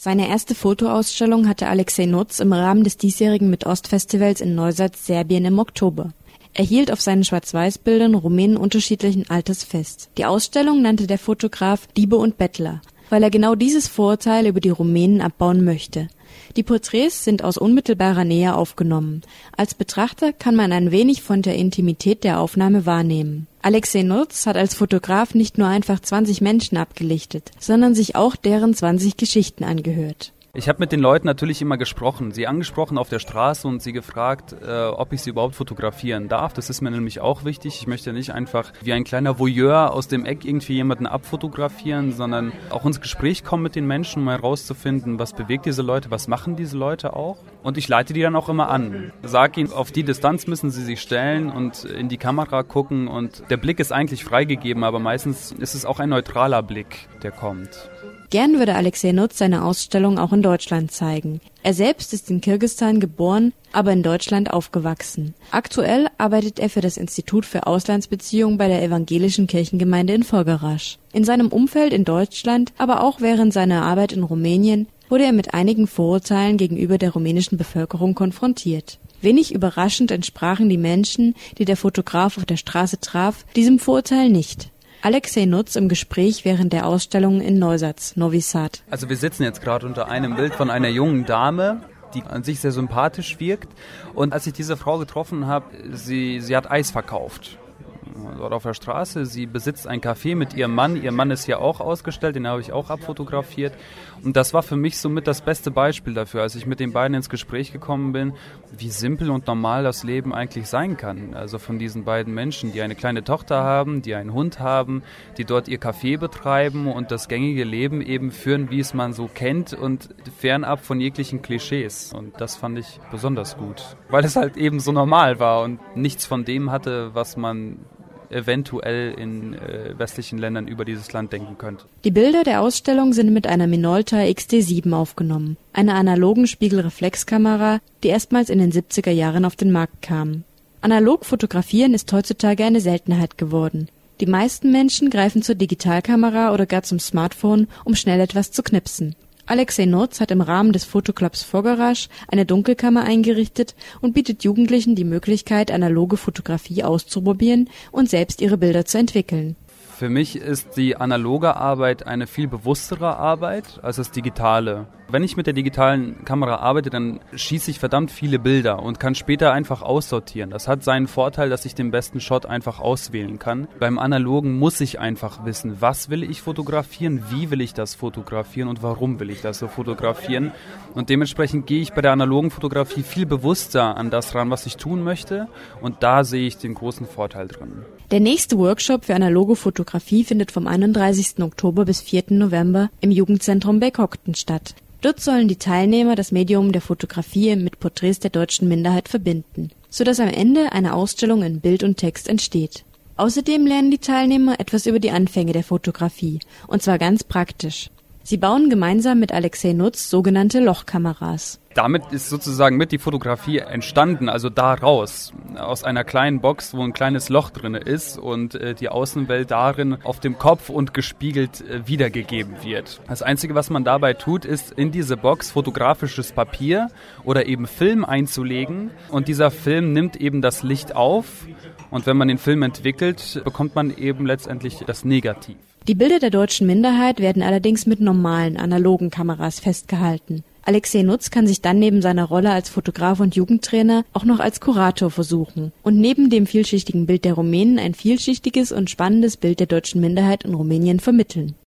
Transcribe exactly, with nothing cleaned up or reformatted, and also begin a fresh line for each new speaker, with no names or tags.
Seine erste Fotoausstellung hatte Alexej Nutz im Rahmen des diesjährigen Mid-Ost-Festivals in Neustadt, Serbien im Oktober. Er hielt auf seinen Schwarz-Weiß-Bildern Rumänen unterschiedlichen Alters fest. Die Ausstellung nannte der Fotograf Diebe und Bettler, weil er genau dieses Vorurteil über die Rumänen abbauen möchte. Die Porträts sind aus unmittelbarer Nähe aufgenommen. Als Betrachter kann man ein wenig von der Intimität der Aufnahme wahrnehmen. Alexej Nutz hat als Fotograf nicht nur einfach zwanzig Menschen abgelichtet, sondern sich auch deren zwanzig Geschichten angehört.
Ich habe mit den Leuten natürlich immer gesprochen, sie angesprochen auf der Straße und sie gefragt, äh, ob ich sie überhaupt fotografieren darf. Das ist mir nämlich auch wichtig. Ich möchte nicht einfach wie ein kleiner Voyeur aus dem Eck irgendwie jemanden abfotografieren, sondern auch ins Gespräch kommen mit den Menschen, um herauszufinden, was bewegt diese Leute, was machen diese Leute auch. Und ich leite die dann auch immer an. Sag ihnen, auf die Distanz müssen sie sich stellen und in die Kamera gucken. Und der Blick ist eigentlich freigegeben, aber meistens ist es auch ein neutraler Blick, der kommt.
Gern würde Alexej Nutz seine Ausstellung auch in Deutschland zeigen. Er selbst ist in Kirgisistan geboren, aber in Deutschland aufgewachsen. Aktuell arbeitet er für das Institut für Auslandsbeziehungen bei der evangelischen Kirchengemeinde in Foggarasch. In seinem Umfeld in Deutschland, aber auch während seiner Arbeit in Rumänien, wurde er mit einigen Vorurteilen gegenüber der rumänischen Bevölkerung konfrontiert. Wenig überraschend entsprachen die Menschen, die der Fotograf auf der Straße traf, diesem Vorurteil nicht. Alexej Nutz im Gespräch während der Ausstellung in Neustadt, Novi Sad.
Also wir sitzen jetzt gerade unter einem Bild von einer jungen Dame, die an sich sehr sympathisch wirkt. Und als ich diese Frau getroffen habe, sie, sie hat Eis verkauft. Dort auf der Straße. Sie besitzt ein Café mit ihrem Mann. Ihr Mann ist hier auch ausgestellt, den habe ich auch abfotografiert. Und das war für mich somit das beste Beispiel dafür, als ich mit den beiden ins Gespräch gekommen bin, wie simpel und normal das Leben eigentlich sein kann. Also von diesen beiden Menschen, die eine kleine Tochter haben, die einen Hund haben, die dort ihr Café betreiben und das gängige Leben eben führen, wie es man so kennt und fernab von jeglichen Klischees. Und das fand ich besonders gut, weil es halt eben so normal war und nichts von dem hatte, was man eventuell in äh, westlichen Ländern über dieses Land denken könnte.
Die Bilder der Ausstellung sind mit einer Minolta X D sieben aufgenommen, einer analogen Spiegelreflexkamera, die erstmals in den siebziger Jahren auf den Markt kam. Analog fotografieren ist heutzutage eine Seltenheit geworden. Die meisten Menschen greifen zur Digitalkamera oder gar zum Smartphone, um schnell etwas zu knipsen. Alexej Nutz hat im Rahmen des Fotoclubs Foggarasch eine Dunkelkammer eingerichtet und bietet Jugendlichen die Möglichkeit, analoge Fotografie auszuprobieren und selbst ihre Bilder zu entwickeln.
Für mich ist die analoge Arbeit eine viel bewusstere Arbeit als das Digitale. Wenn ich mit der digitalen Kamera arbeite, dann schieße ich verdammt viele Bilder und kann später einfach aussortieren. Das hat seinen Vorteil, dass ich den besten Shot einfach auswählen kann. Beim Analogen muss ich einfach wissen, was will ich fotografieren, wie will ich das fotografieren und warum will ich das so fotografieren. Und dementsprechend gehe ich bei der analogen Fotografie viel bewusster an das ran, was ich tun möchte. Und da sehe ich den großen Vorteil drin.
Der nächste Workshop für analoge Fotografie findet vom einunddreißigsten Oktober bis vierten November im Jugendzentrum Berghockten statt. Dort sollen die Teilnehmer das Medium der Fotografie mit Porträts der deutschen Minderheit verbinden, sodass am Ende eine Ausstellung in Bild und Text entsteht. Außerdem lernen die Teilnehmer etwas über die Anfänge der Fotografie, und zwar ganz praktisch. Sie bauen gemeinsam mit Alexej Nutz sogenannte Lochkameras.
Damit ist sozusagen mit die Fotografie entstanden, also daraus, aus einer kleinen Box, wo ein kleines Loch drin ist und äh, die Außenwelt darin auf dem Kopf und gespiegelt äh, wiedergegeben wird. Das Einzige, was man dabei tut, ist in diese Box fotografisches Papier oder eben Film einzulegen und dieser Film nimmt eben das Licht auf und wenn man den Film entwickelt, bekommt man eben letztendlich das Negativ.
Die Bilder der deutschen Minderheit werden allerdings mit normalen, analogen Kameras festgehalten. Alexej Nutz kann sich dann neben seiner Rolle als Fotograf und Jugendtrainer auch noch als Kurator versuchen und neben dem vielschichtigen Bild der Rumänen ein vielschichtiges und spannendes Bild der deutschen Minderheit in Rumänien vermitteln.